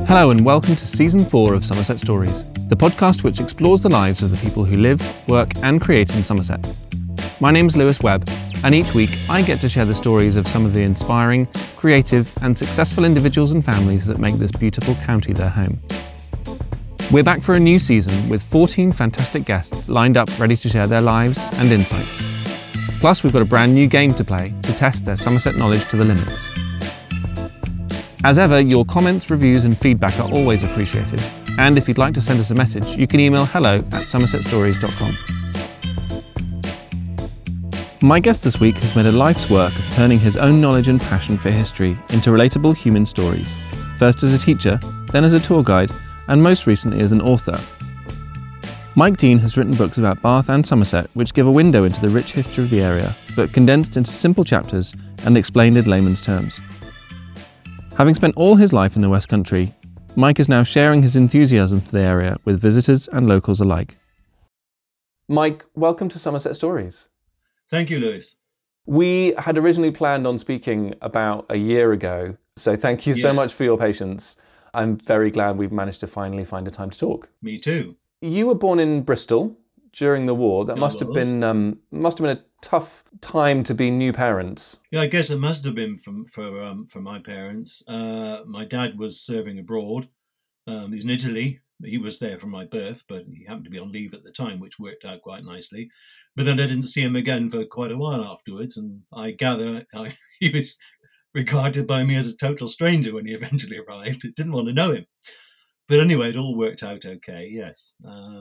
Hello and welcome to Season 4 of Somerset Stories, the podcast which explores the lives of the people who live, work and create in Somerset. My name's Lewis Webb, and each week I get to share the stories of some of the inspiring, creative and successful individuals and families that make this beautiful county their home. We're back for a new season with 14 fantastic guests lined up ready to share their lives and insights. Plus we've got a brand new game to play to test their Somerset knowledge to the limits. As ever, your comments, reviews and feedback are always appreciated. And if you'd like to send us a message, you can email hello@somersetstories.com. My guest this week has made a life's work of turning his own knowledge and passion for history into relatable human stories, first as a teacher, then as a tour guide, and most recently as an author. Mike Dean has written books about Bath and Somerset which give a window into the rich history of the area, but condensed into simple chapters and explained in layman's terms. Having spent all his life in the West Country, Mike is now sharing his enthusiasm for the area with visitors and locals alike. Mike, welcome to Somerset Stories. Thank you, Lewis. We had originally planned on speaking about a year ago, so thank you so much for your patience. I'm very glad we've managed to finally find a time to talk. Me too. You were born in Bristol during the war. That must have been a tough time to be new parents. Yeah, I guess it must have been for my parents. My dad was serving abroad. He's in Italy. He was there from my birth, but he happened to be on leave at the time, which worked out quite nicely. But then I didn't see him again for quite a while afterwards, and I gather he was regarded by me as a total stranger when he eventually arrived. I didn't want to know him. But anyway, it all worked out okay, yes.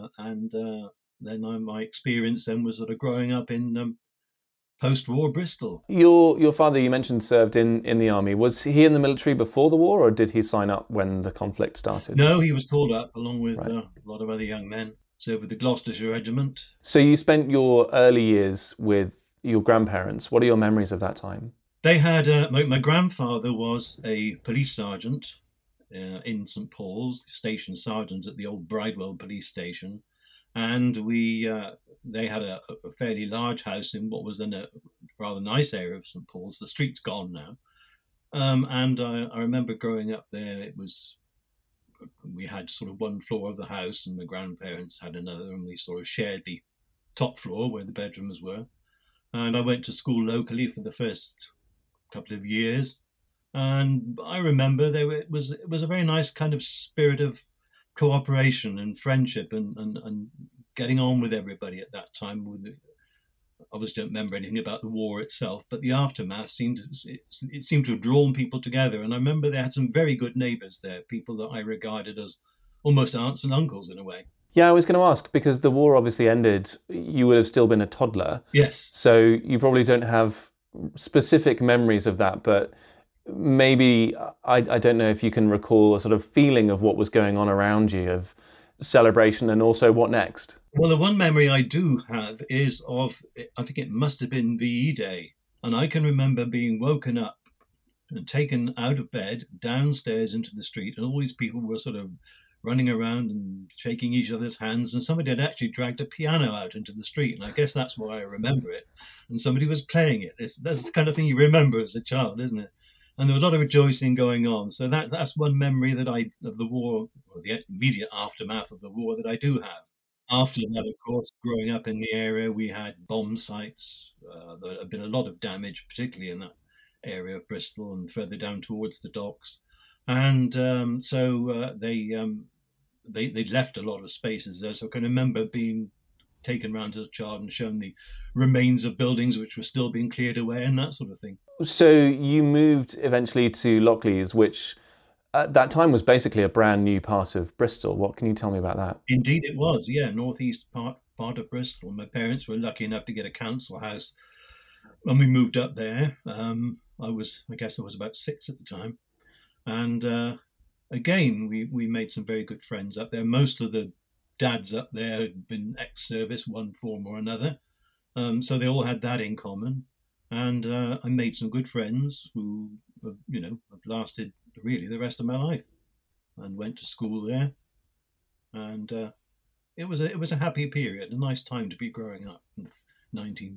Then my experience then was sort of growing up in post-war Bristol. Your father, you mentioned, served in the army. Was he in the military before the war, or did he sign up when the conflict started? No, he was called up along with a lot of other young men. Served with the Gloucestershire Regiment. So you spent your early years with your grandparents. What are your memories of that time? They had my grandfather was a police sergeant in St Paul's, station sergeant at the old Bridewell police station. And they had a fairly large house in what was then a rather nice area of St Paul's. The street's gone now. And I remember growing up there, we had sort of one floor of the house and my grandparents had another, and we sort of shared the top floor where the bedrooms were. And I went to school locally for the first couple of years. And I remember it was a very nice kind of spirit of cooperation and friendship and getting on with everybody at that time. Obviously don't remember anything about the war itself, but the aftermath seemed to have drawn people together. And I remember they had some very good neighbours there, people that I regarded as almost aunts and uncles in a way. Yeah, I was going to ask, because the war obviously ended, you would have still been a toddler. Yes. So you probably don't have specific memories of that, but maybe, I don't know if you can recall a sort of feeling of what was going on around you, of celebration and also what next? Well, the one memory I do have is of, I think it must have been VE Day. And I can remember being woken up and taken out of bed downstairs into the street. And all these people were sort of running around and shaking each other's hands. And somebody had actually dragged a piano out into the street. And I guess that's why I remember it. And somebody was playing it. That's the kind of thing you remember as a child, isn't it? And there was a lot of rejoicing going on. So that's one memory of the war, or the immediate aftermath of the war, that I do have. After that, of course, growing up in the area, we had bomb sites. There had been a lot of damage, particularly in that area of Bristol and further down towards the docks. And so they left a lot of spaces there. So I can remember being taken around as a child and shown the remains of buildings which were still being cleared away and that sort of thing. So you moved eventually to Lockleys, which at that time was basically a brand new part of Bristol. What can you tell me about that? Indeed it was, yeah, northeast part of Bristol. My parents were lucky enough to get a council house when we moved up there. I guess I was about 6 at the time. And again, we made some very good friends up there. Most of the dads up there had been ex-service, one form or another. So they all had that in common. And I made some good friends who, have lasted really the rest of my life, and went to school there. And it was a happy period, a nice time to be growing up in the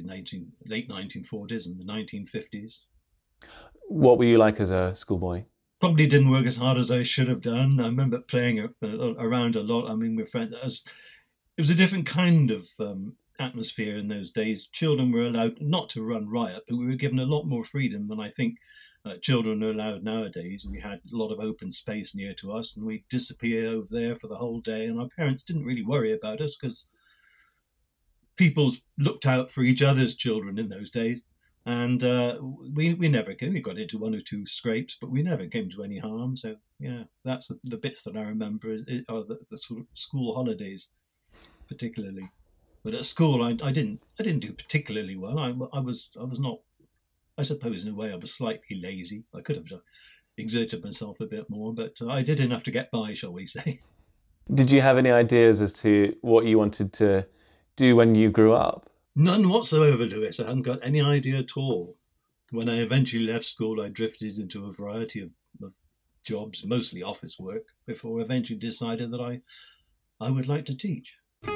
late 1940s and the 1950s. What were you like as a schoolboy? Probably didn't work as hard as I should have done. I remember playing around a lot. I mean, with friends. It was a different kind of atmosphere in those days. Children were allowed not to run riot, but we were given a lot more freedom than I think children are allowed nowadays. We had a lot of open space near to us, and we'd disappear over there for the whole day. And our parents didn't really worry about us because people looked out for each other's children in those days. And we never came. We got into one or two scrapes, but we never came to any harm. So yeah, that's the bits that I remember are the sort of school holidays, particularly. But at school, I didn't do particularly well. I was not. I suppose in a way I was slightly lazy. I could have exerted myself a bit more, but I did enough to get by, shall we say. Did you have any ideas as to what you wanted to do when you grew up? None whatsoever, Lewis. I hadn't got any idea at all. When I eventually left school, I drifted into a variety of jobs, mostly office work, before I eventually decided that I would like to teach.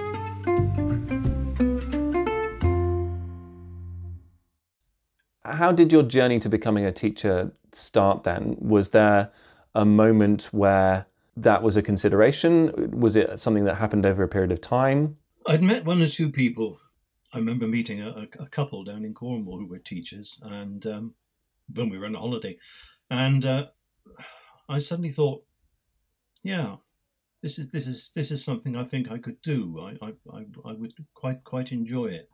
How did your journey to becoming a teacher start then? Was there a moment where that was a consideration? Was it something that happened over a period of time? I'd met one or two people. I remember meeting a couple down in Cornwall who were teachers, and when we were on a holiday, and I suddenly thought, yeah, this is something I think I could do. I would quite enjoy it.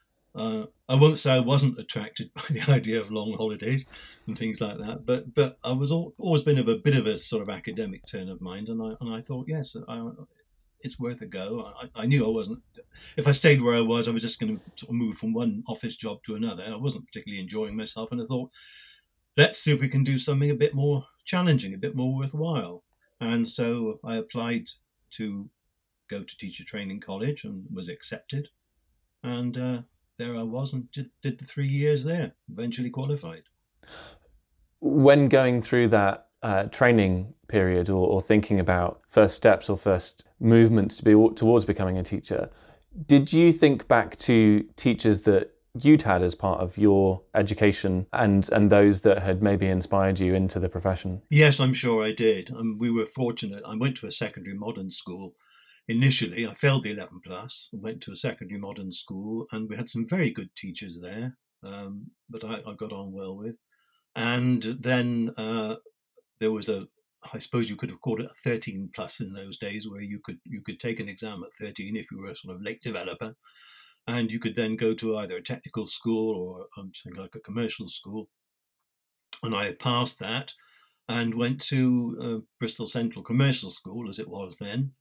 I won't say I wasn't attracted by the idea of long holidays and things like that, but I was always been of a bit of a sort of academic turn of mind, and I thought, yes, it's worth a go. I knew I wasn't. If I stayed where I was just going to sort of move from one office job to another. I wasn't particularly enjoying myself, and I thought, let's see if we can do something a bit more challenging, a bit more worthwhile. And so I applied to go to teacher training college and was accepted. And there I was and did the 3 years there, eventually qualified. When going through that training period or thinking about first steps or first movements towards becoming a teacher, did you think back to teachers that you'd had as part of your education and those that had maybe inspired you into the profession? Yes, I'm sure I did. We were fortunate. I went to a secondary modern school. Initially, I failed the 11 plus, went to a secondary modern school, and we had some very good teachers there that I got on well with. And then there was I suppose you could have called it a 13 plus in those days, where you could take an exam at 13 if you were a sort of late developer, and you could then go to either a technical school or something like a commercial school. And I had passed that and went to Bristol Central Commercial School, as it was then.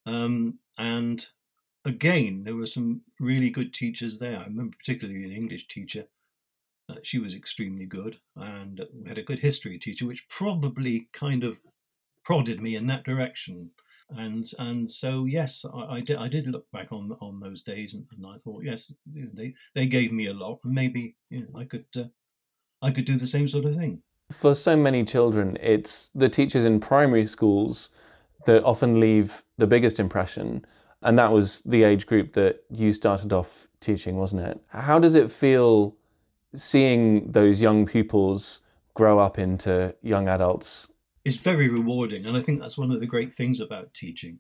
And again, there were some really good teachers there. I remember particularly an English teacher. She was extremely good, and we had a good history teacher, which probably kind of prodded me in that direction. And so yes, I did look back on those days, and I thought, yes, they gave me a lot, and maybe I could do the same sort of thing. For so many children, it's the teachers in primary schools that often leave the biggest impression, and that was the age group that you started off teaching, wasn't it? How does it feel seeing those young pupils grow up into young adults? It's very rewarding, and I think that's one of the great things about teaching.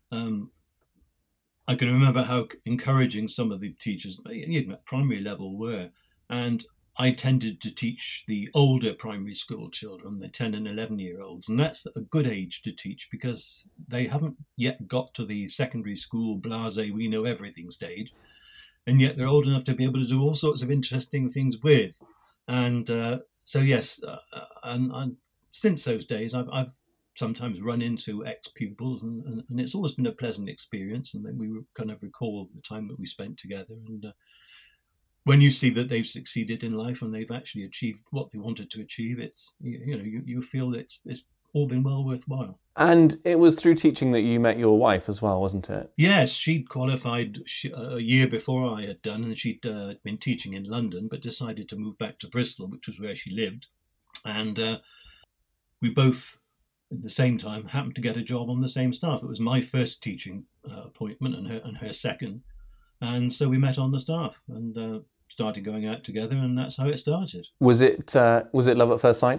I can remember how encouraging some of the teachers, even at primary level, were, and I tended to teach the older primary school children, the 10 and 11-year-olds, and that's a good age to teach because they haven't yet got to the secondary school blasé, we know everything stage, and yet they're old enough to be able to do all sorts of interesting things with. And so yes, and since those days, I've sometimes run into ex-pupils, and it's always been a pleasant experience, and then we kind of recall the time that we spent together. And when you see that they've succeeded in life and they've actually achieved what they wanted to achieve, it's you feel that it's all been well worthwhile. And it was through teaching that you met your wife as well, wasn't it? Yes, she'd qualified a year before I had done, and she'd been teaching in London, but decided to move back to Bristol, which was where she lived. And we both, at the same time, happened to get a job on the same staff. It was my first teaching appointment and her second. And so we met on the staff and started going out together, and that's how it started. Was it love at first sight?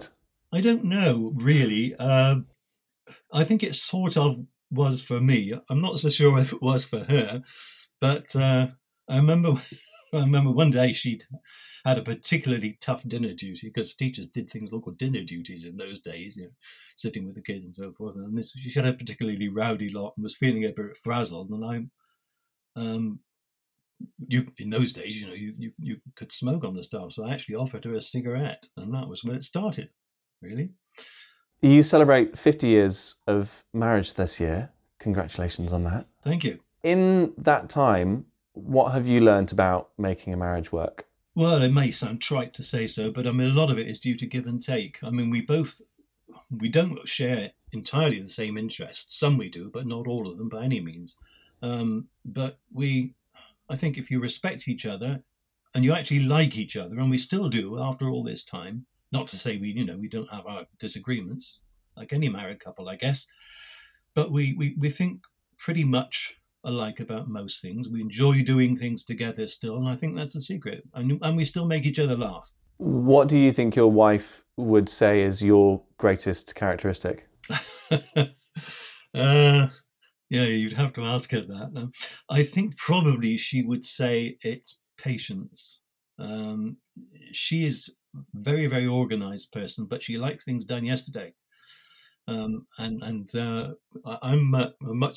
I don't know really. I think it sort of was for me. I'm not so sure if it was for her, but I remember I remember one day she'd had a particularly tough dinner duty because teachers did things called dinner duties in those days, sitting with the kids and so forth. And she had a particularly rowdy lot and was feeling a bit frazzled. And um, you in those days, you could smoke on the staff, so I actually offered her a cigarette, and that was when it started, really. You celebrate 50 years of marriage this year. Congratulations on that. Thank you. In that time, what have you learnt about making a marriage work? Well, it may sound trite to say so, but I mean, a lot of it is due to give and take. I mean, we don't share entirely the same interests. Some we do, but not all of them by any means. But I think if you respect each other and you actually like each other, and we still do after all this time, not to say we don't have our disagreements, like any married couple, I guess, but we think pretty much alike about most things. We enjoy doing things together still, and I think that's the secret. And we still make each other laugh. What do you think your wife would say is your greatest characteristic? Yeah, you'd have to ask her that. I think probably she would say it's patience. She is a very, very organized person, but she likes things done yesterday. I'm a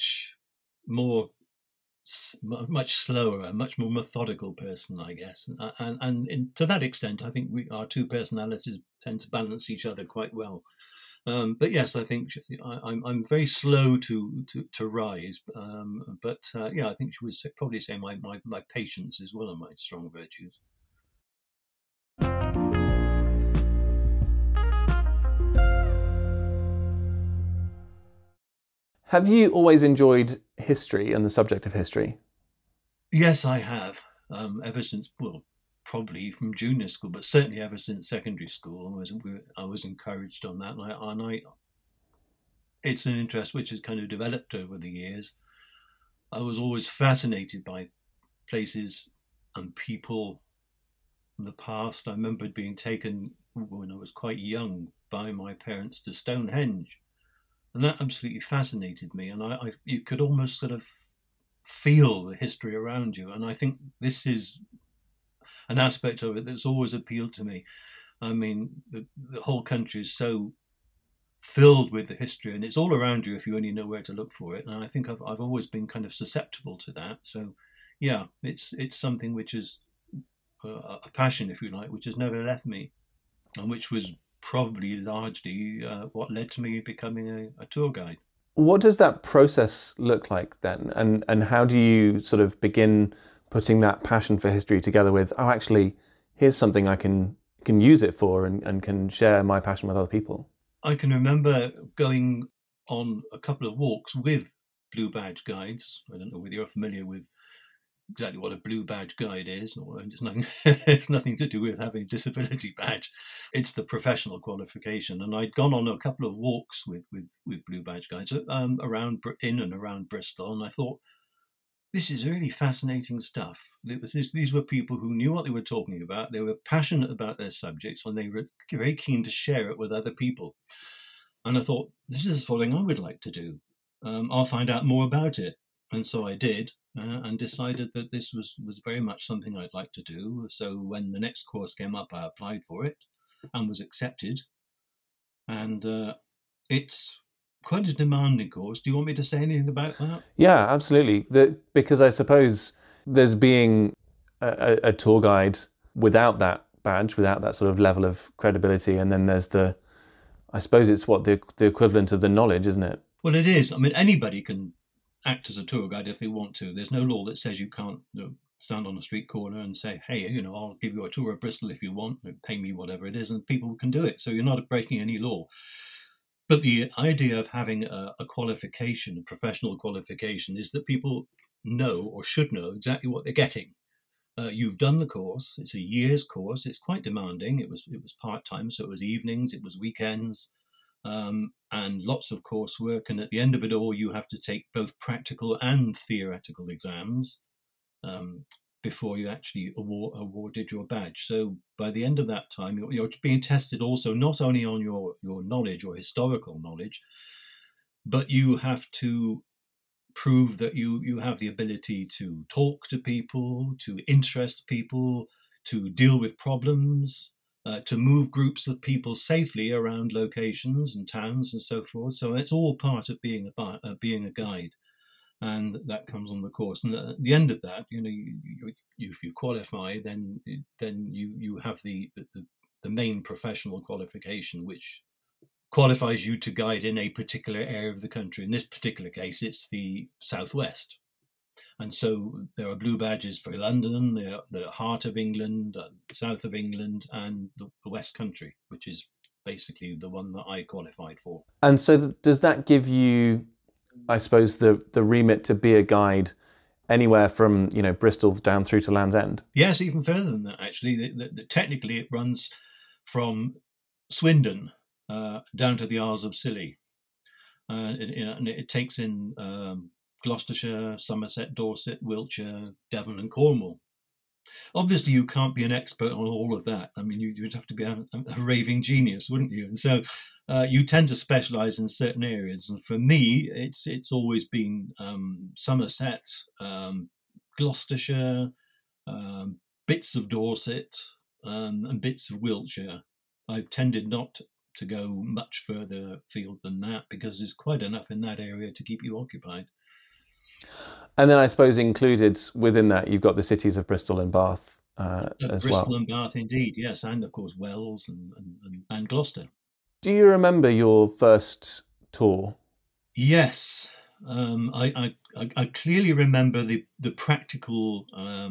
much slower, a much more methodical person, I guess. To that extent, I think our two personalities tend to balance each other quite well. But yes, I think I'm very slow to rise. Yeah, I think she would probably say my patience is one of my strong virtues. Have you always enjoyed history and the subject of history? Yes, I have. Ever since, well, probably from junior school, but certainly ever since secondary school, I was encouraged on that, it's an interest which has kind of developed over the years. I was always fascinated by places and people in the past. I remember being taken when I was quite young by my parents to Stonehenge, and that absolutely fascinated me. And you could almost sort of feel the history around you, and I think this is an aspect of it that's always appealed to me. I mean, the whole country is so filled with the history, and it's all around you if you only know where to look for it. And I think I've always been kind of susceptible to that. So, yeah, it's something which is a passion, if you like, which has never left me, and which was probably largely what led to me becoming a tour guide. What does that process look like then? And how do you sort of begin putting that passion for history together with, oh, actually, here's something I can use it for and can share my passion with other people? I can remember going on a couple of walks with Blue Badge guides. I don't know whether you're familiar with exactly what a Blue Badge guide is, or it's nothing. It's nothing to do with having a disability badge. It's the professional qualification. And I'd gone on a couple of walks with Blue Badge guides around in and around Bristol, and I thought, this is really fascinating stuff. These were people who knew what they were talking about. They were passionate about their subjects, and they were very keen to share it with other people. And I thought, this is the sort of thing I would like to do. I'll find out more about it. And so I did, and decided that this was very much something I'd like to do. So when the next course came up, I applied for it and was accepted. And it's quite a demanding course. Do you want me to say anything about that? Yeah, absolutely. Because I suppose there's being a tour guide without that badge, without that sort of level of credibility, and then there's I suppose it's the equivalent of the knowledge, isn't it? Well, it is. I mean, anybody can act as a tour guide if they want to. There's no law that says you can't stand on a street corner and say, hey, I'll give you a tour of Bristol if you want, pay me whatever it is, and people can do it. So you're not breaking any law. But the idea of having a qualification, a professional qualification, is that people know or should know exactly what they're getting. You've done the course. It's a year's course. It's quite demanding. It was part-time, so it was evenings, it was weekends, and lots of coursework. And at the end of it all, you have to take both practical and theoretical exams. before you actually awarded your badge. So by the end of that time, you're being tested also not only on your knowledge or historical knowledge, but you have to prove that you have the ability to talk to people, to interest people, to deal with problems, to move groups of people safely around locations and towns and so forth. So it's all part of being a guide, and that comes on the course. And at the end of that, if you qualify, then you have the main professional qualification, which qualifies you to guide in a particular area of the country. In this particular case, it's the southwest. And so there are blue badges for London, the heart of England, south of England, and the West Country, which is basically the one that I qualified for. And so does that give you, I suppose, the remit to be a guide anywhere from, Bristol down through to Land's End? Yes, even further than that, actually. Technically, it runs from Swindon down to the Isles of Scilly. And it takes in Gloucestershire, Somerset, Dorset, Wiltshire, Devon and Cornwall. Obviously, you can't be an expert on all of that. I mean, you'd have to be a raving genius, wouldn't you? And so you tend to specialise in certain areas. And for me, it's always been Somerset, Gloucestershire, bits of Dorset, and bits of Wiltshire. I've tended not to go much further afield than that because there's quite enough in that area to keep you occupied. And then I suppose included within that, you've got the cities of Bristol and Bath as Bristol well. Bristol and Bath, indeed, yes, and of course Wells and Gloucester. Do you remember your first tour? Yes, I clearly remember the practical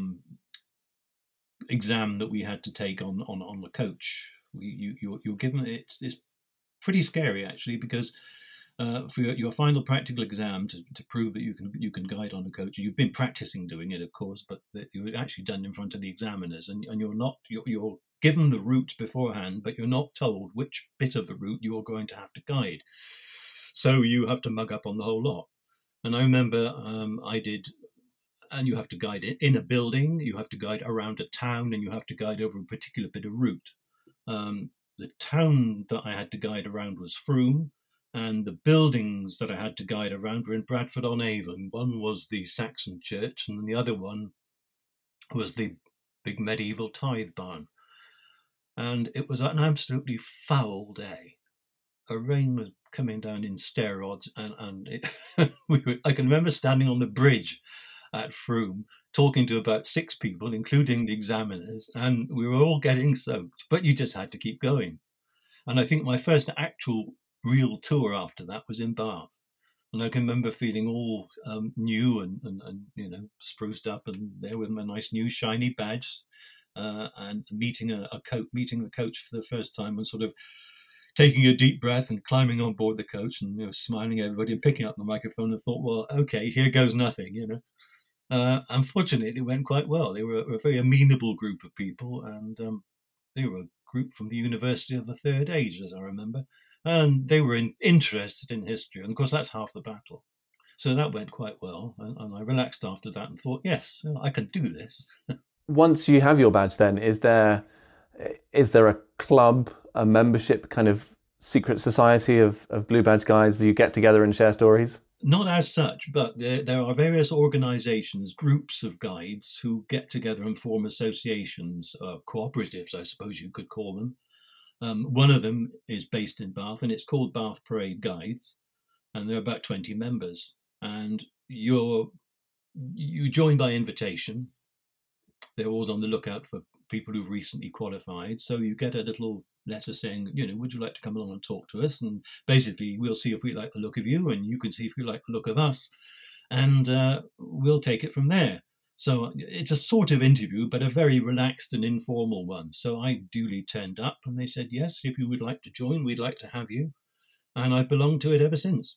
exam that we had to take on the coach. You're given it's pretty scary actually, because for your final practical exam to prove that you can guide on a coach, you've been practicing doing it, of course, but that you're actually done in front of the examiners, and you're given the route beforehand, but you're not told which bit of the route you're going to have to guide. So you have to mug up on the whole lot. And I remember I did. And you have to guide in a building, you have to guide around a town, and you have to guide over a particular bit of route. The town that I had to guide around was Frome, and the buildings that I had to guide around were in Bradford-on-Avon. One was the Saxon church, and the other one was the big medieval tithe barn. And it was an absolutely foul day. A rain was coming down in stair-rods, and I can remember standing on the bridge at Frome, talking to about 6 people, including the examiners, and we were all getting soaked, but you just had to keep going. And I think my first actual real tour after that was in Bath. And I can remember feeling all new and spruced up, and there with my nice new shiny badge, and meeting the coach for the first time, and sort of taking a deep breath and climbing on board the coach, and smiling at everybody and picking up the microphone, and thought, well, okay, here goes nothing, Unfortunately, it went quite well. They were a very amenable group of people, and they were a group from the University of the Third Age, as I remember, and they were interested in history, and of course that's half the battle. So that went quite well, and I relaxed after that and thought, yes, I can do this. Once you have your badge then, is there a club, a membership, kind of secret society of Blue Badge guides? Do you get together and share stories? Not as such, but there are various organisations, groups of guides who get together and form associations, cooperatives, I suppose you could call them. One of them is based in Bath, and it's called Bath Parade Guides, and there are about 20 members. And you join by invitation. They're always on the lookout for people who've recently qualified, so you get a little letter saying, would you like to come along and talk to us? And basically, we'll see if we like the look of you, and you can see if you like the look of us, and we'll take it from there. So it's a sort of interview, but a very relaxed and informal one. So I duly turned up, and they said, yes, if you would like to join, we'd like to have you. And I've belonged to it ever since.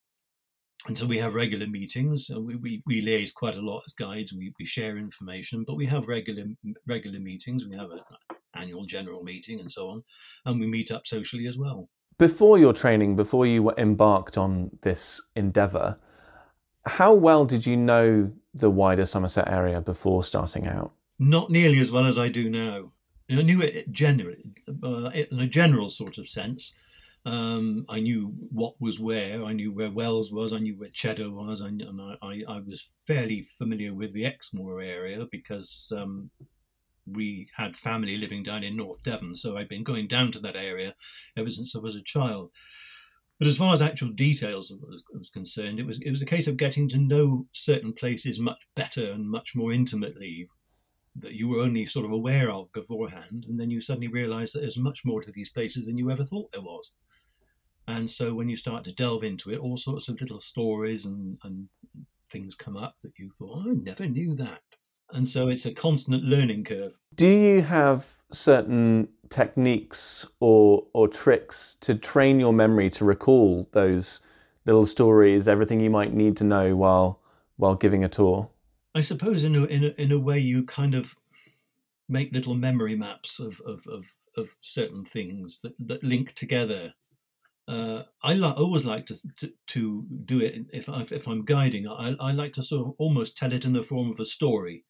And so we have regular meetings. We liaise quite a lot as guides. We share information, but we have regular meetings. We have an annual general meeting and so on, and we meet up socially as well. Before your training, before you were embarked on this endeavour, how well did you know the wider Somerset area before starting out? Not nearly as well as I do now. And I knew it generally, in a general sort of sense. I knew what was where. I knew where Wells was. I knew where Cheddar was. I was fairly familiar with the Exmoor area because we had family living down in North Devon. So I'd been going down to that area ever since I was a child. But as far as actual details was concerned, it was a case of getting to know certain places much better and much more intimately that you were only sort of aware of beforehand, and then you suddenly realize that there's much more to these places than you ever thought there was. And so when you start to delve into it, all sorts of little stories and things come up that you thought, oh, I never knew that. And so it's a constant learning curve. Do you have certain techniques or tricks to train your memory to recall those little stories, everything you might need to know while giving a tour? I suppose in a way you kind of make little memory maps of certain things that link together. I always like to do it if I'm guiding. I like to sort of almost tell it in the form of a story,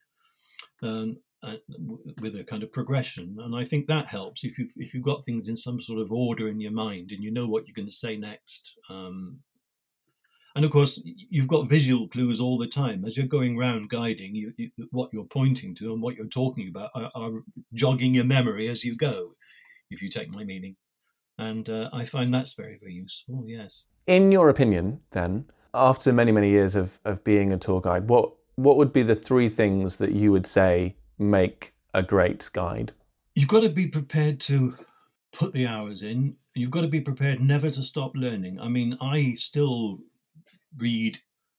with a kind of progression, and I think that helps if you've got things in some sort of order in your mind and you know what you're going to say next. And of course, you've got visual clues all the time. As you're going round guiding, what you're pointing to and what you're talking about are jogging your memory as you go, if you take my meaning. And I find that's very, very useful, yes. In your opinion, then, after many, many years of being a tour guide, what would be the three things that you would say make a great guide? You've got to be prepared to put the hours in, and you've got to be prepared never to stop learning. I mean, I still read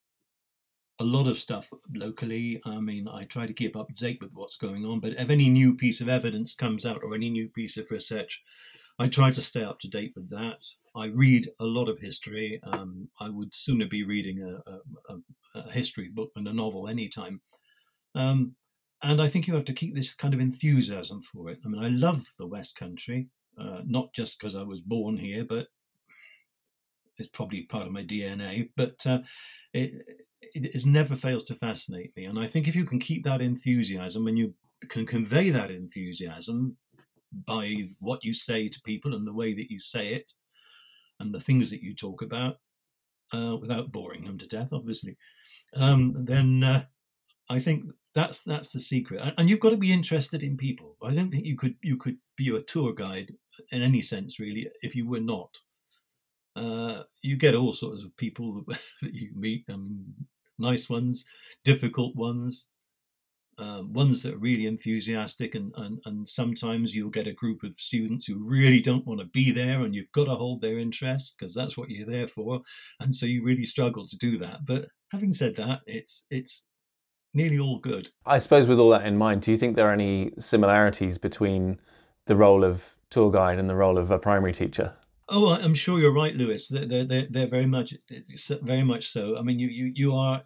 a lot of stuff locally. I mean, I try to keep up to date with what's going on, but if any new piece of evidence comes out or any new piece of research, I try to stay up to date with that. I read a lot of history. I would sooner be reading a history book than a novel anytime. And I think you have to keep this kind of enthusiasm for it. I mean, I love the West Country, not just because I was born here, but it's probably part of my DNA, but it never fails to fascinate me. And I think if you can keep that enthusiasm and you can convey that enthusiasm by what you say to people and the way that you say it and the things that you talk about, without boring them to death, obviously, then I think that's the secret. And you've got to be interested in people. I don't think you could be a tour guide in any sense, really, if you were not. You get all sorts of people that you meet, nice ones, difficult ones, ones that are really enthusiastic, and sometimes you'll get a group of students who really don't want to be there, and you've got to hold their interest because that's what you're there for, and so you really struggle to do that. But having said that, it's nearly all good. I suppose with all that in mind, do you think there are any similarities between the role of tour guide and the role of a primary teacher? Oh, I'm sure you're right, Lewis. They're very much so. I mean, you are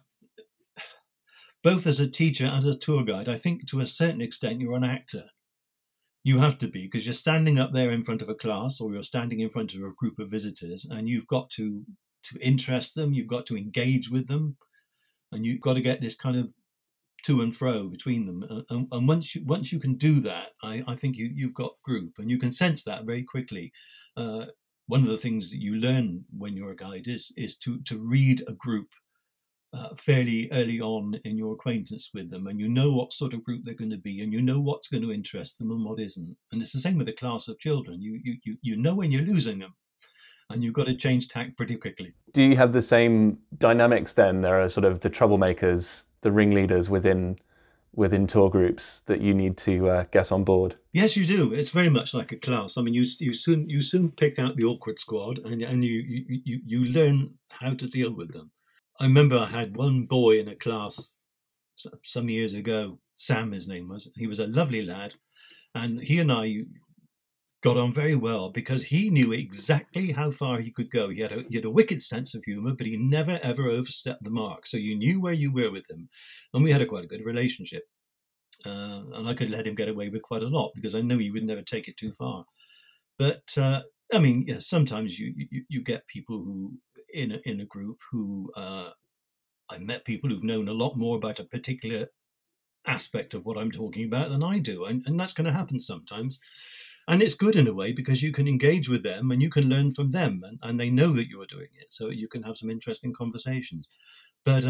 both as a teacher and a tour guide. I think to a certain extent you're an actor. You have to be, because you're standing up there in front of a class or you're standing in front of a group of visitors, and you've got to interest them. You've got to engage with them, and you've got to get this kind of to and fro between them. And once you can do that, I think you've got group, and you can sense that very quickly. One of the things that you learn when you're a guide is to read a group fairly early on in your acquaintance with them, and you know what sort of group they're going to be, and you know what's going to interest them and what isn't. And it's the same with a class of children. You know when you're losing them, and you've got to change tack pretty quickly. Do you have the same dynamics then? There are sort of the troublemakers, the ringleaders within tour groups that you need to get on board? Yes, you do. It's very much like a class. I mean, you soon pick out the awkward squad, and you learn how to deal with them. I remember I had one boy in a class some years ago. Sam, his name was. He was a lovely lad, and he and I got on very well because he knew exactly how far he could go. He had a wicked sense of humour, but he never ever overstepped the mark. So you knew where you were with him, and we had quite a good relationship. And I could let him get away with quite a lot because I knew he would never take it too far. But I mean, yeah, sometimes you get people who in a group who I've met people who've known a lot more about a particular aspect of what I'm talking about than I do. And that's going to happen sometimes. And it's good in a way because you can engage with them and you can learn from them, and they know that you are doing it. So you can have some interesting conversations. But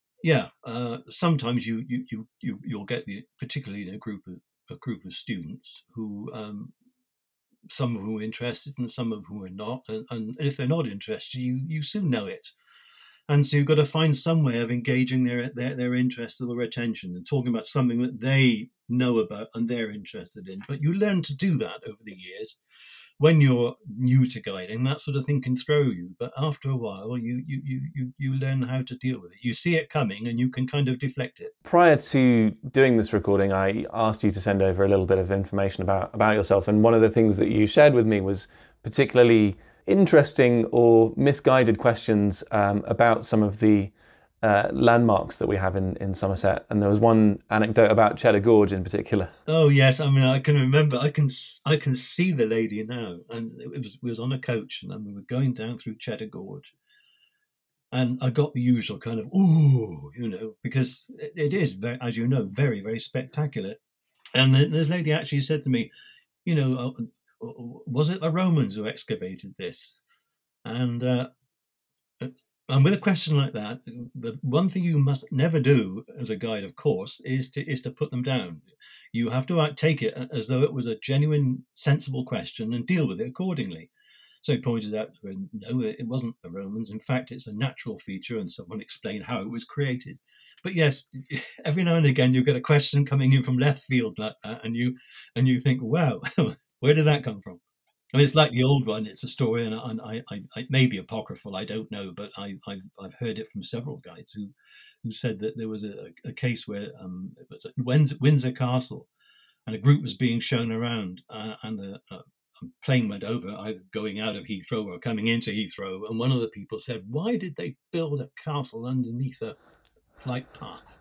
sometimes you'll get particularly in a group of students who some of whom are interested and some of whom are not. And if they're not interested, you soon know it. And so you've got to find some way of engaging their interest or their attention and talking about something that they know about and they're interested in. But you learn to do that over the years. When you're new to guiding, that sort of thing can throw you. But after a while, you learn how to deal with it. You see it coming and you can kind of deflect it. Prior to doing this recording, I asked you to send over a little bit of information about yourself. And one of the things that you shared with me was particularly interesting or misguided questions about some of the landmarks that we have in Somerset, and there was one anecdote about Cheddar Gorge in particular. Oh yes, I mean I can remember. I can see the lady now, and it was on a coach, and we were going down through Cheddar Gorge, and I got the usual kind of ooh, because it is very, as you know, very very spectacular. And this lady actually said to me, was it the Romans who excavated this? And with a question like that, the one thing you must never do as a guide, of course, is to put them down. You have to take it as though it was a genuine, sensible question and deal with it accordingly. So he pointed out, no, it wasn't the Romans. In fact, it's a natural feature, and someone explained how it was created. But yes, every now and again you get a question coming in from left field like that, and you think, wow, where did that come from? I mean, it's like the old one. It's a story, and I may be apocryphal. I don't know, but I've heard it from several guides who said that there was a case where it was at Windsor Castle, and a group was being shown around, and a plane went over, either going out of Heathrow or coming into Heathrow, and one of the people said, "Why did they build a castle underneath a flight path?"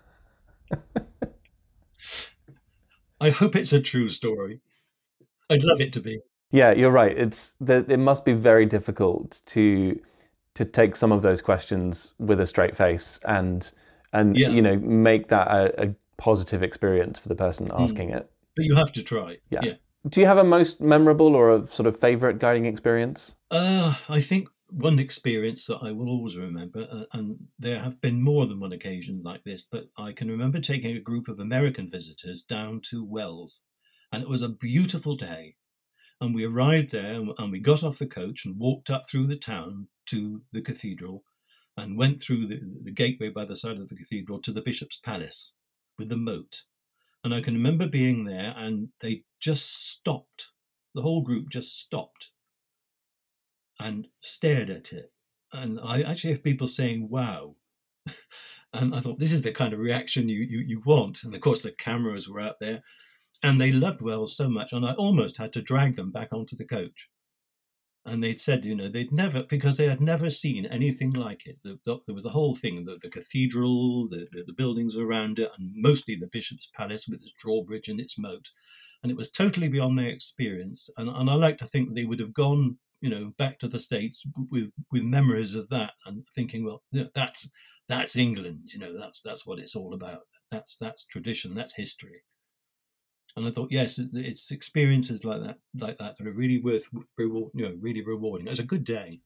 I hope it's a true story. I'd love it to be. Yeah, you're right. It must be very difficult to take some of those questions with a straight face and make that a positive experience for the person asking it. But you have to try. Yeah. Do you have a most memorable or a sort of favorite guiding experience? I think one experience that I will always remember, and there have been more than one occasion like this, but I can remember taking a group of American visitors down to Wells, and it was a beautiful day. And we arrived there and we got off the coach and walked up through the town to the cathedral and went through the gateway by the side of the cathedral to the bishop's palace with the moat. And I can remember being there and they just stopped. The whole group just stopped and stared at it. And I actually have people saying, wow. And I thought, this is the kind of reaction you want. And of course, the cameras were out there. And they loved Wells so much, and I almost had to drag them back onto the coach. And they'd said, because they had never seen anything like it. There was the whole thing, the cathedral, the buildings around it, and mostly the bishop's palace with its drawbridge and its moat. And it was totally beyond their experience. And I like to think they would have gone, back to the States with memories of that and thinking, well, that's England, that's what it's all about. That's tradition, that's history. And I thought, yes, it's experiences like that that are really really rewarding. It was a good day.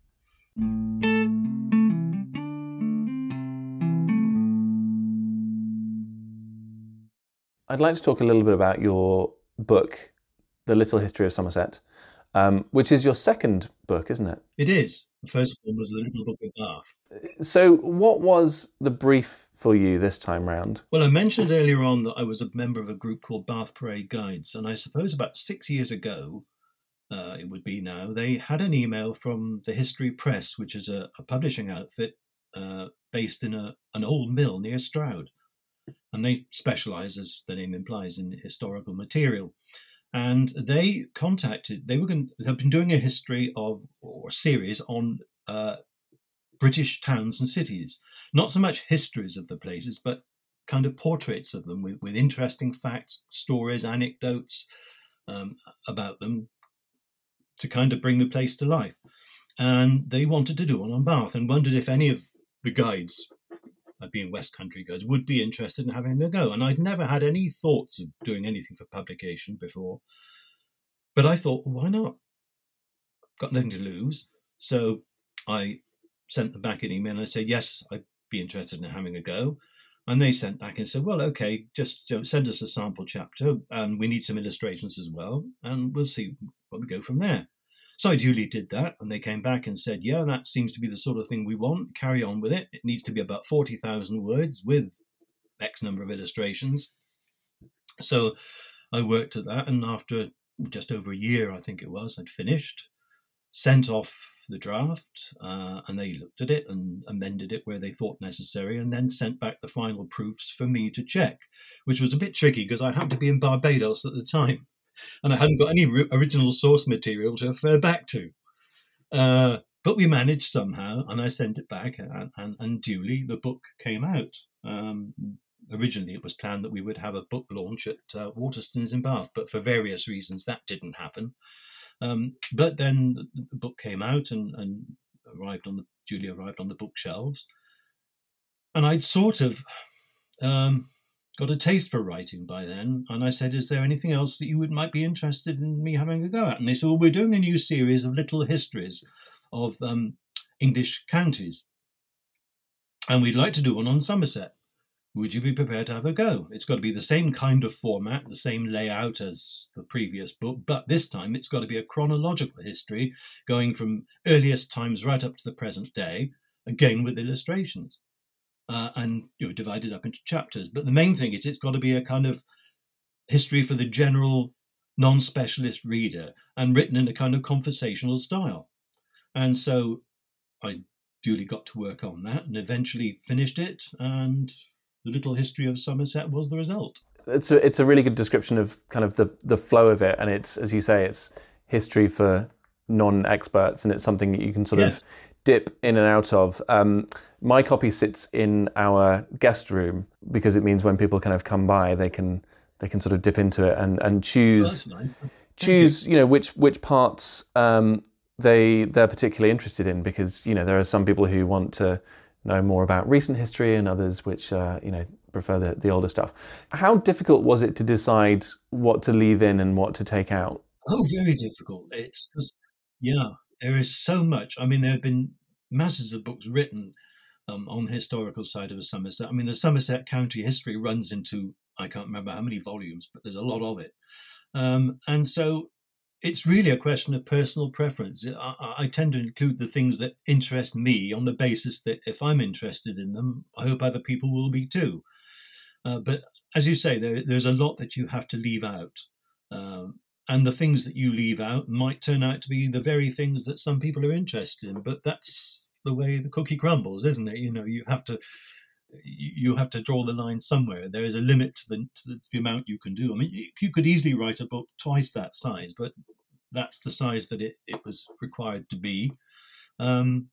I'd like to talk a little bit about your book, The Little History of Somerset, which is your second book, isn't it? It is. The first one was The Little Book of Bath. So what was the brief for you this time round? Well, I mentioned earlier on that I was a member of a group called Bath Parade Guides, and I suppose about 6 years ago, it would be now, they had an email from the History Press, which is a publishing outfit based in an old mill near Stroud. And they specialise, as the name implies, in historical material. And they have been doing a history or series on British towns and cities. Not so much histories of the places, but kind of portraits of them with interesting facts, stories, anecdotes about them to kind of bring the place to life. And they wanted to do one on Bath and wondered if any of the guides being West Country Goods, would be interested in having a go. And I'd never had any thoughts of doing anything for publication before. But I thought, well, why not? Got nothing to lose. So I sent them back an email and I said, yes, I'd be interested in having a go. And they sent back and said, well, okay, just send us a sample chapter and we need some illustrations as well. And we'll see what we go from there. So I duly did that. And they came back and said, yeah, that seems to be the sort of thing we want. Carry on with it. It needs to be about 40,000 words with X number of illustrations. So I worked at that. And after just over a year, I think it was, I'd finished, sent off the draft, and they looked at it and amended it where they thought necessary, and then sent back the final proofs for me to check, which was a bit tricky because I happened to be in Barbados at the time, and I hadn't got any original source material to refer back to. But we managed somehow, and I sent it back, and duly the book came out. Originally, it was planned that we would have a book launch at Waterstones in Bath, but for various reasons that didn't happen. But then the book came out and duly arrived on the bookshelves, and I'd sort of got a taste for writing by then. And I said, "Is there anything else that you might be interested in me having a go at?" And they said, "Well, we're doing a new series of little histories of English counties, and we'd like to do one on Somerset. Would you be prepared to have a go? It's got to be the same kind of format, the same layout as the previous book, but this time it's got to be a chronological history going from earliest times right up to the present day, again with illustrations, and divided up into chapters. But the main thing is it's got to be a kind of history for the general non-specialist reader and written in a kind of conversational style." And so I duly got to work on that and eventually finished it, and The Little History of Somerset was the result. It's a really good description of kind of the flow of it, and it's, as you say, it's history for non-experts, and it's something that you can sort of dip in and out of. My copy sits in our guest room because it means when people kind of come by, they can sort of dip into it and choose. Oh, that's nice. Choose which parts they're particularly interested in, because there are some people who want to know more about recent history and others which prefer the older stuff. How difficult was it to decide what to leave in and what to take out? Oh, very difficult. It's because, there is so much. I mean, there have been masses of books written on the historical side of Somerset. I mean, the Somerset county history runs into, I can't remember how many volumes, but there's a lot of it. And so it's really a question of personal preference. I tend to include the things that interest me on the basis that if I'm interested in them, I hope other people will be too. But as you say, there's a lot that you have to leave out. And the things that you leave out might turn out to be the very things that some people are interested in. But that's the way the cookie crumbles, isn't it? You have to draw the line somewhere. There is a limit to the amount you can do. I mean, you could easily write a book twice that size, but that's the size that it was required to be. And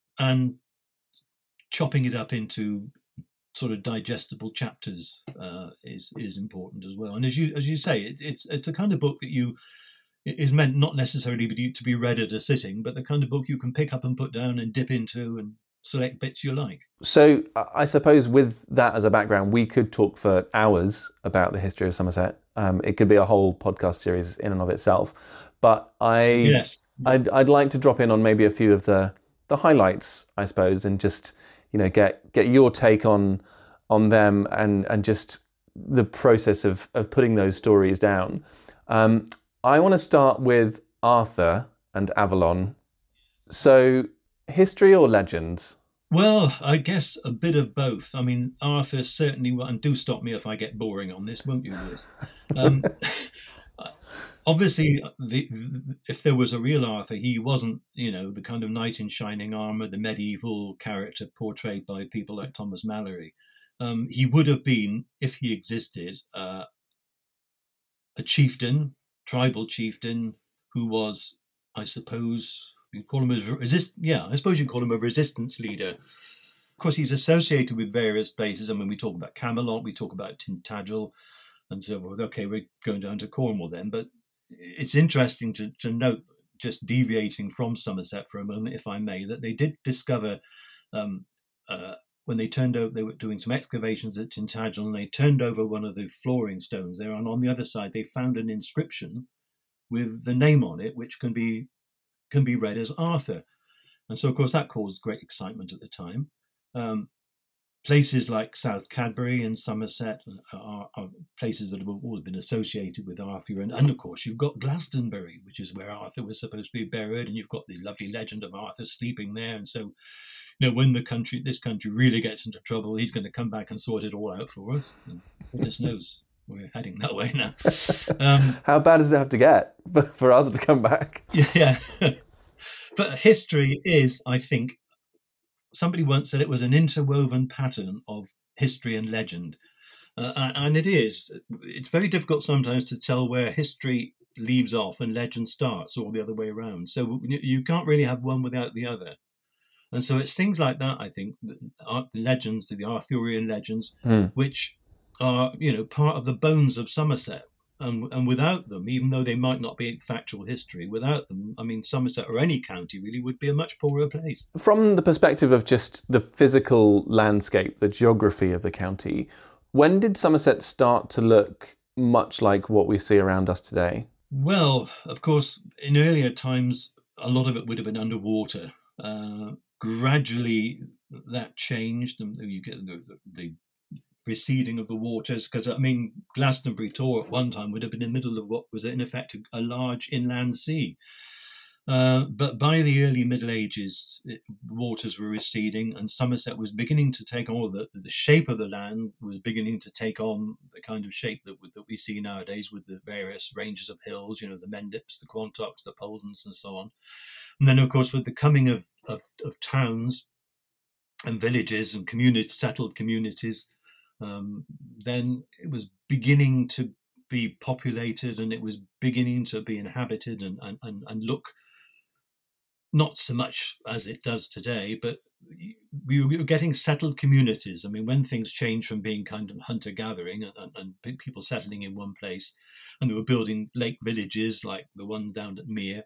chopping it up into sort of digestible chapters is important as well. And as you say, it's a kind of book that is meant not necessarily to be read at a sitting, but the kind of book you can pick up and put down and dip into and select bits you like. So I suppose with that as a background, we could talk for hours about the history of Somerset. It could be a whole podcast series in and of itself. But I'd like to drop in on maybe a few of the highlights, I suppose, and just get your take on them and just the process of putting those stories down. I want to start with Arthur and Avalon. So, history or legends? Well, I guess a bit of both. I mean, Arthur certainly, and do stop me if I get boring on this, won't you, Lewis? Obviously, if there was a real Arthur, he wasn't, the kind of knight in shining armour, the medieval character portrayed by people like Thomas Malory. He would have been, if he existed, a chieftain, tribal chieftain, who was, I suppose, you call him I suppose you call him a resistance leader. Of course, he's associated with various places. I mean, we talk about Camelot, we talk about Tintagel, and so forth. Okay, we're going down to Cornwall then, but it's interesting to note, just deviating from Somerset for a moment, if I may, that they did discover when they turned over, they were doing some excavations at Tintagel, and they turned over one of the flooring stones there, and on the other side they found an inscription with the name on it, which can be read as Arthur. And so, of course, that caused great excitement at the time. Places like South Cadbury and Somerset are places that have always been associated with Arthur. And of course, you've got Glastonbury, which is where Arthur was supposed to be buried. And you've got the lovely legend of Arthur sleeping there. And so, when this country really gets into trouble, he's going to come back and sort it all out for us. And goodness knows we're heading that way now. How bad does it have to get for Arthur to come back? Yeah. But history is, I think, somebody once said it was an interwoven pattern of history and legend. And it is. It's very difficult sometimes to tell where history leaves off and legend starts, or the other way around. So you can't really have one without the other. And so it's things like that, I think, the legends, the Arthurian legends, which are, part of the bones of Somerset. And without them, even though they might not be factual history, without them, I mean, Somerset or any county really would be a much poorer place. From the perspective of just the physical landscape, the geography of the county, when did Somerset start to look much like what we see around us today? Well, of course, in earlier times, a lot of it would have been underwater. Gradually, that changed, and you get the receding of the waters, because Glastonbury Tor at one time would have been in the middle of what was in effect a large inland sea. But by the early Middle Ages, waters were receding, and Somerset was beginning to take on the shape of the land was beginning to take on the kind of shape that we see nowadays, with the various ranges of hills, the Mendips, the Quantocks, the Poldens, and so on. And then, of course, with the coming of towns and villages and settled communities, then it was beginning to be populated, and it was beginning to be inhabited and look not so much as it does today, but we were getting settled communities. I mean, when things changed from being kind of hunter-gathering and people settling in one place, and they were building lake villages like the one down at Mere,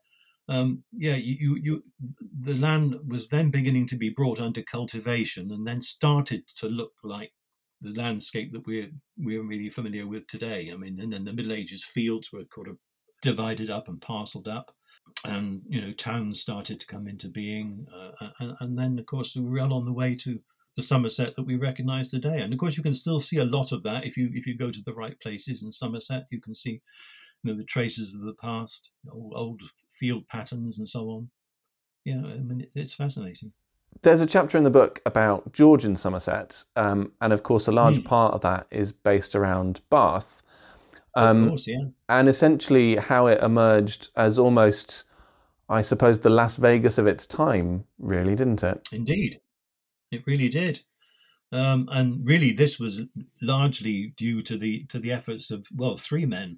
the land was then beginning to be brought under cultivation, and then started to look like the landscape that we're really familiar with today. I mean, and in the Middle Ages, fields were kind of divided up and parcelled up, and towns started to come into being, and then of course we were well on the way to the Somerset that we recognise today. And of course you can still see a lot of that if you go to the right places in Somerset. You can see the traces of the past, old field patterns and so on. It's fascinating. There's a chapter in the book about Georgian Somerset, and of course a large part of that is based around Bath. Of course, yeah. And essentially how it emerged as almost, I suppose, the Las Vegas of its time, really, didn't it? Indeed, it really did. And really this was largely due to the efforts of, three men.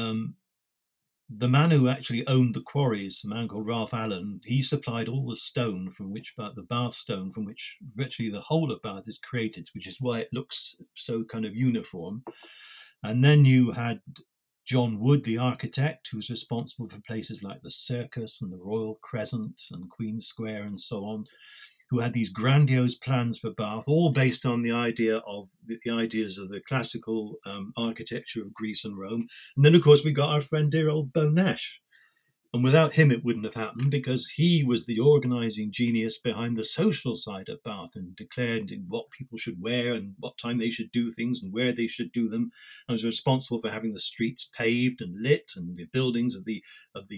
The man who actually owned the quarries, a man called Ralph Allen, he supplied all the stone the Bath stone from which virtually the whole of Bath is created, which is why it looks so kind of uniform. And then you had John Wood, the architect, who was responsible for places like the Circus and the Royal Crescent and Queen Square and so on, who had these grandiose plans for Bath, all based on the ideas of the classical architecture of Greece and Rome. And then, of course, we got our friend dear old Beau Nash. And without him, it wouldn't have happened, because he was the organising genius behind the social side of Bath, and declared what people should wear and what time they should do things and where they should do them. And was responsible for having the streets paved and lit, and the buildings of the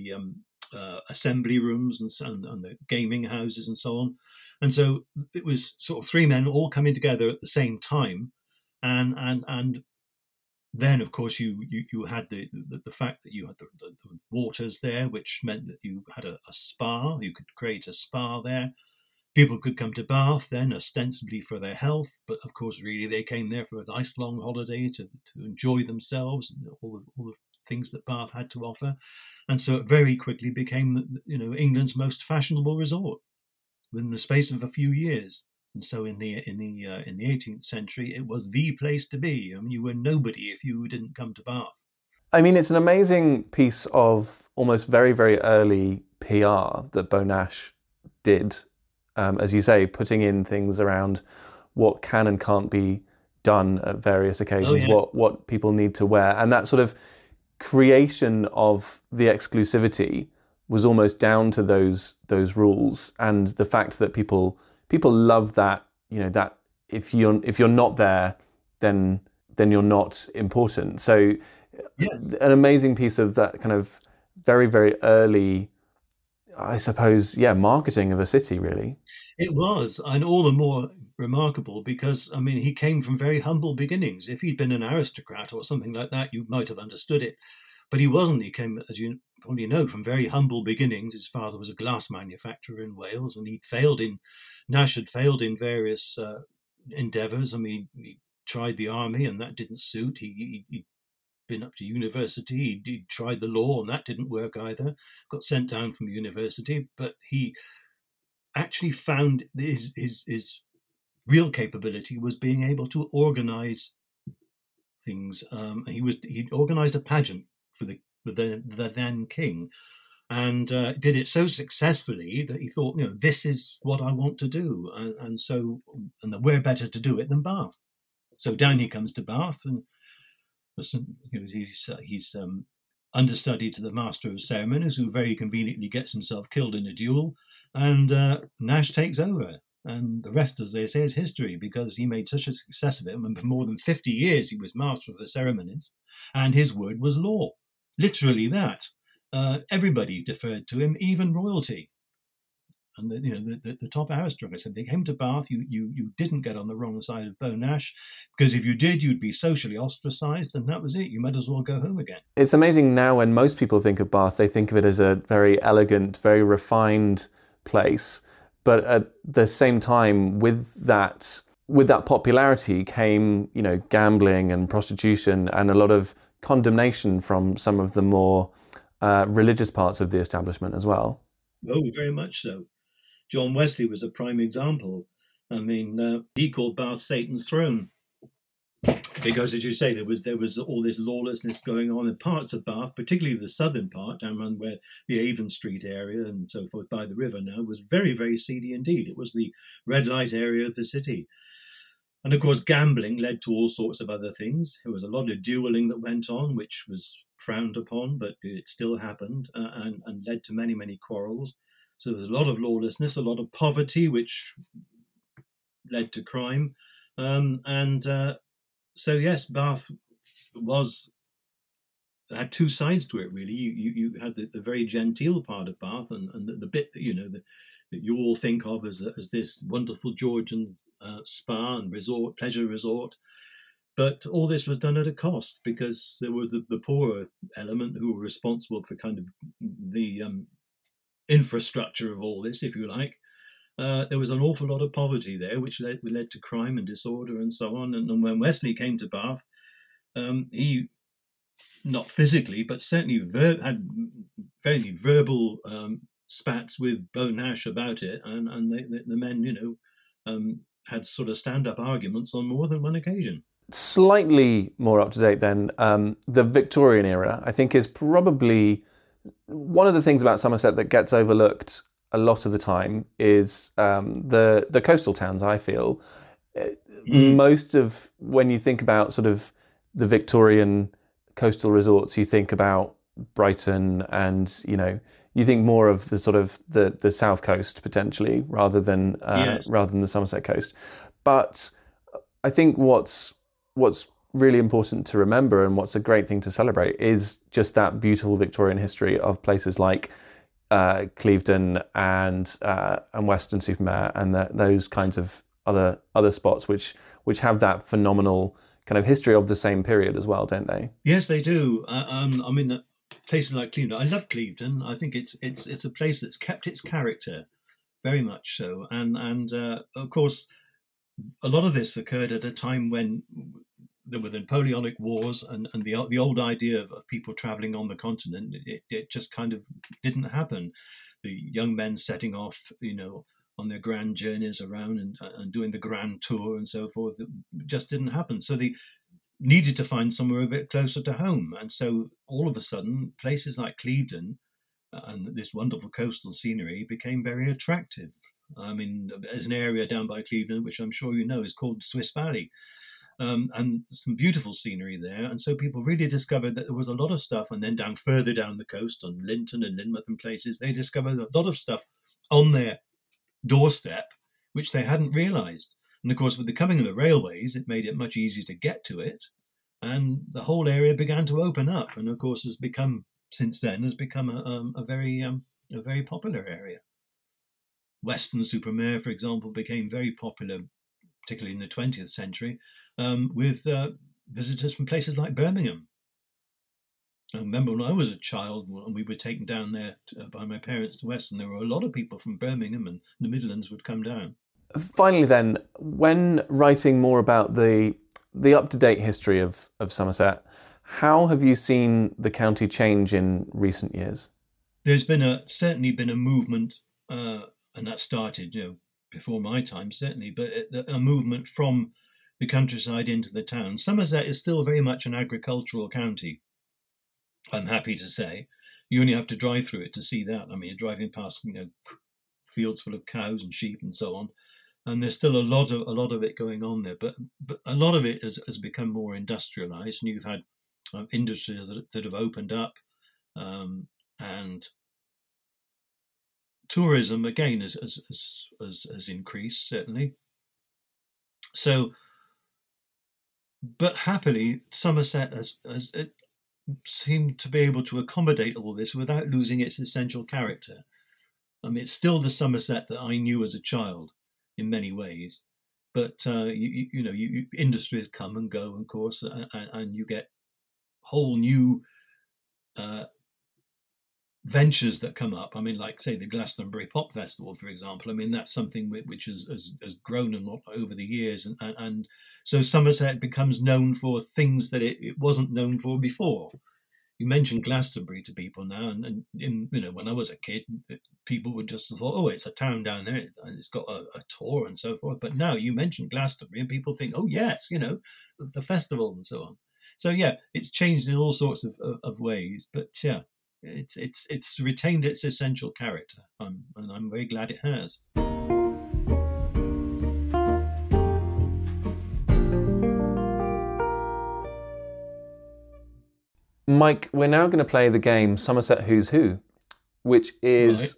assembly rooms and the gaming houses and so on. And so it was sort of three men all coming together at the same time, and then, of course, you had the fact that you had the waters there, which meant that you had a spa. You could create a spa there. People could come to Bath then, ostensibly for their health, but of course, really, they came there for a nice long holiday to enjoy themselves and all the things that Bath had to offer. And so it very quickly became, England's most fashionable resort within the space of a few years. And so in the 18th century, it was the place to be. I mean, you were nobody if you didn't come to Bath. I mean, it's an amazing piece of almost very, very early PR that Beau Nash did, as you say, putting in things around what can and can't be done at various Oh occasions, yes. what people need to wear, and that sort of creation of the exclusivity was almost down to those rules, and the fact that people love that, that if you're not there, then you're not important. So Yeah, an amazing piece of that kind of very, very early, I suppose, marketing of a city, really. it was, and all the more remarkable because, I mean, he came from very humble beginnings. If he'd been an aristocrat or something like that, you might have understood it. But he wasn't. He came, as you probably know, from very humble beginnings. His father was a glass manufacturer in Wales, and Nash had failed in various endeavours. I mean, he tried the army, and that didn't suit. He'd been up to university. He tried the law, and that didn't work either. Got sent down from university, but he actually found his real capability was being able to organise things. He'd organised a pageant for the then king, and did it so successfully that he thought, this is what I want to do, and where better to do it than Bath. So down he comes to Bath, and he's understudy to the Master of Ceremonies, who very conveniently gets himself killed in a duel, and Nash takes over. And the rest, as they say, is history, because he made such a success of it. And for more than 50 years, he was Master of the Ceremonies, and his word was law. Literally that. Everybody deferred to him, even royalty. And the top aristocrats, if they came to Bath, you didn't get on the wrong side of Beau Nash, because if you did, you'd be socially ostracised, and that was it. You might as well go home again. It's amazing now when most people think of Bath, they think of it as a very elegant, very refined place. But at the same time, with that popularity came, gambling and prostitution and a lot of condemnation from some of the more religious parts of the establishment as well. Oh, very much so. John Wesley was a prime example. I mean, he called Bath Satan's throne because, as you say, there was all this lawlessness going on in parts of Bath, particularly the southern part, down around where the Avon Street area and so forth by the river now, was very, very seedy indeed. It was the red light area of the city. And of course, gambling led to all sorts of other things. There was a lot of dueling that went on, which was frowned upon, but it still happened, and led to many, many quarrels. So there was a lot of lawlessness, a lot of poverty, which led to crime. So yes, Bath had two sides to it, really. You had the very genteel part of Bath, and the bit that that you all think of as this wonderful Georgian spa and resort, pleasure resort. But all this was done at a cost, because there was the poorer element who were responsible for kind of the infrastructure of all this, if you like. There was an awful lot of poverty there, which led to crime and disorder and so on. And when Wesley came to Bath, he, not physically, but certainly had very verbal spats with Beau Nash about it, and the men, had sort of stand-up arguments on more than one occasion. Slightly more up to date then, the Victorian era, I think, is probably one of the things about Somerset that gets overlooked a lot of the time is the coastal towns, I feel. Most of, when you think about sort of the Victorian coastal resorts, you think about Brighton and, you think more of the sort of the south coast potentially rather than the Somerset coast. But I think what's really important to remember, and what's a great thing to celebrate, is just that beautiful Victorian history of places like Clevedon and Weston-super-Mare, and those kinds of other spots which have that phenomenal kind of history of the same period as well, don't they? Yes, they do. I mean, places like Clevedon. I love Clevedon. I think it's a place that's kept its character, very much so. And of course, a lot of this occurred at a time when there were the Napoleonic Wars, and the old idea of people travelling on the continent, it just kind of didn't happen. The young men setting off, on their grand journeys around and doing the grand tour and so forth, it just didn't happen. So they needed to find somewhere a bit closer to home. And so all of a sudden, places like Clevedon and this wonderful coastal scenery became very attractive. I mean, there's an area down by Cleveland, which I'm sure you know, is called Swiss Valley. And some beautiful scenery there. And so people really discovered that there was a lot of stuff. And then further down the coast on Linton and Lynmouth and places, they discovered a lot of stuff on their doorstep, which they hadn't realized. And of course, with the coming of the railways, it made it much easier to get to it. And the whole area began to open up. And of course, since then, has become a very popular area. Weston-super-Mare, for example, became very popular, particularly in the 20th century, with visitors from places like Birmingham. I remember when I was a child and we were taken down there by my parents to Weston, there were a lot of people from Birmingham and the Midlands would come down. Finally then, when writing more about the up-to-date history of Somerset, how have you seen the county change in recent years? There's certainly been a movement, and that started, before my time, certainly, but a movement from the countryside into the town. Somerset is still very much an agricultural county, I'm happy to say. You only have to drive through it to see that. I mean, you're driving past, fields full of cows and sheep and so on, and there's still a lot of it going on there. But a lot of it has become more industrialised, and you've had industries that have opened up, and tourism again has increased, certainly. So, but happily, Somerset has seemed to be able to accommodate all this without losing its essential character. I mean, it's still the Somerset that I knew as a child in many ways, but industries come and go, of course, and you get whole new ventures that come up. I mean, like, say, the Glastonbury Pop Festival, for example. I mean, that's something which has grown a lot over the years. And so Somerset becomes known for things that it wasn't known for before. You mention Glastonbury to people now, and when I was a kid, people would just have thought, oh, it's a town down there, and it's got a tour and so forth. But now you mention Glastonbury, and people think, oh, yes, the festival and so on. So, yeah, it's changed in all sorts of ways. But, yeah, it's retained its essential character, and I'm very glad it has. Mike, we're now going to play the game Somerset Who's Who, which is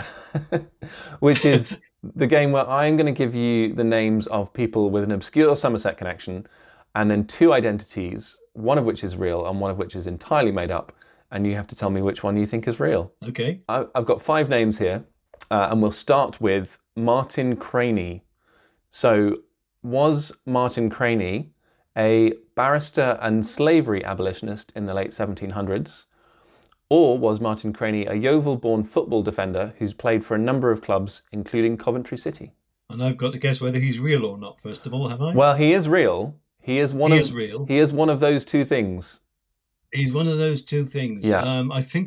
which is the game where I'm going to give you the names of people with an obscure Somerset connection, and then two identities, one of which is real and one of which is entirely made up, and you have to tell me which one you think is real. Okay. I've got 5 names here, and we'll start with Martin Craney. So, was Martin Craney a barrister and slavery abolitionist in the late 1700s? Or was Martin Craney a Yeovil-born football defender who's played for a number of clubs, including Coventry City? And I've got to guess whether he's real or not, first of all, have I? Well, he is real. He is one of those two things. He's one of those two things. Yeah.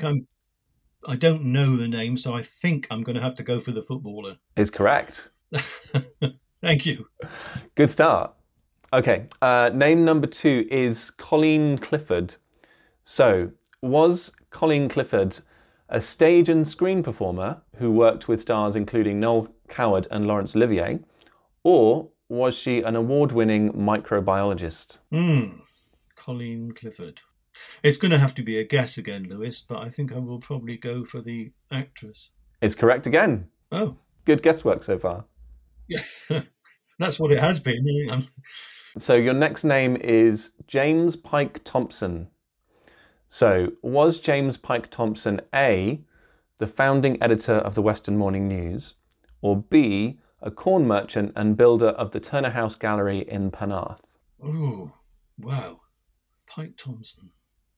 I don't know the name, so I think I'm going to have to go for the footballer. Is correct. Thank you. Good start. Okay, name number 2 is Colleen Clifford. So, was Colleen Clifford a stage and screen performer who worked with stars including Noel Coward and Laurence Olivier, or was she an award-winning microbiologist? Colleen Clifford. It's going to have to be a guess again, Lewis, but I think I will probably go for the actress. It's correct again. Oh. Good guesswork so far. Yeah, that's what it has been. So your next name is James Pike Thompson. So was James Pike Thompson A, the founding editor of the Western Morning News, or B, a corn merchant and builder of the Turner House Gallery in Penarth? Oh, wow. Pike Thompson.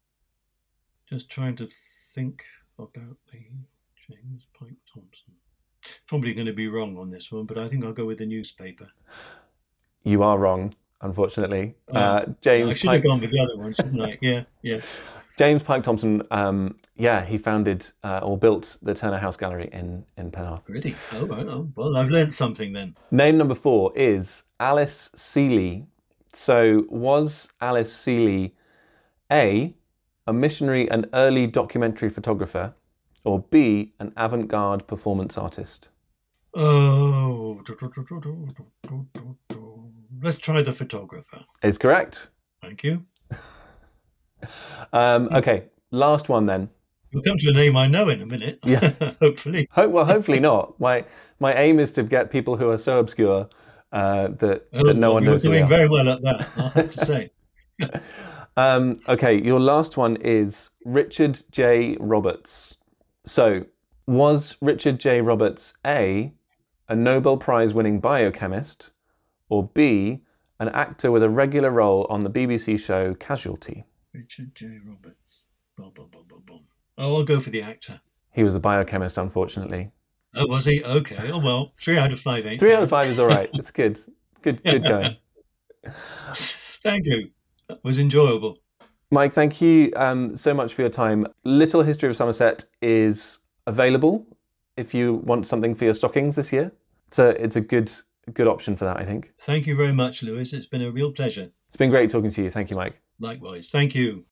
Just trying to think about the James Pike Thompson. Probably going to be wrong on this one, but I think I'll go with the newspaper. You are wrong, unfortunately. James I should have gone with the other one, shouldn't I? Yeah. James Pike Thompson, he founded or built the Turner House Gallery in Penarth. Really? Oh, right. Oh, well, I've learned something then. Name number 4 is Alice Seeley. So was Alice Seeley A, a missionary and early documentary photographer, or B, an avant-garde performance artist? Oh, let's try the photographer. It's correct. Thank you. Okay, last one then. We'll come to a name I know in a minute. Yeah. Hopefully. Well, hopefully not. My aim is to get people who are so obscure that no one knows who they You're doing are. very well at that, I have to say. Okay, your last one is Richard J. Roberts. So, was Richard J. Roberts A Nobel Prize winning biochemist, or B, an actor with a regular role on the BBC show Casualty? Richard J. Roberts. Boom, boom, boom, boom, boom. Oh, I'll go for the actor. He was a biochemist, unfortunately. Oh, was he? Okay. Oh, well, 3 out of 5 ain't 3 out of 5 is all right. It's good. Good going. Thank you. That was enjoyable. Mike, thank you so much for your time. Little History of Somerset is available if you want something for your stockings this year. So it's a good option for that, I think. Thank you very much, Lewis. It's been a real pleasure. It's been great talking to you. Thank you, Mike. Likewise. Thank you.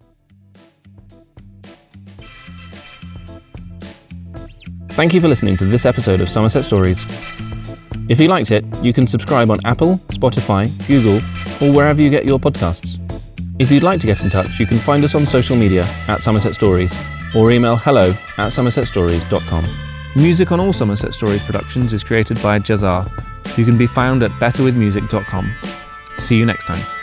Thank you for listening to this episode of Somerset Stories. If you liked it, you can subscribe on Apple, Spotify, Google, or wherever you get your podcasts. If you'd like to get in touch, you can find us on social media at Somerset Stories, or email hello@somersetstories.com. Music on all Somerset Stories productions is created by Jazar, who can be found at betterwithmusic.com. See you next time.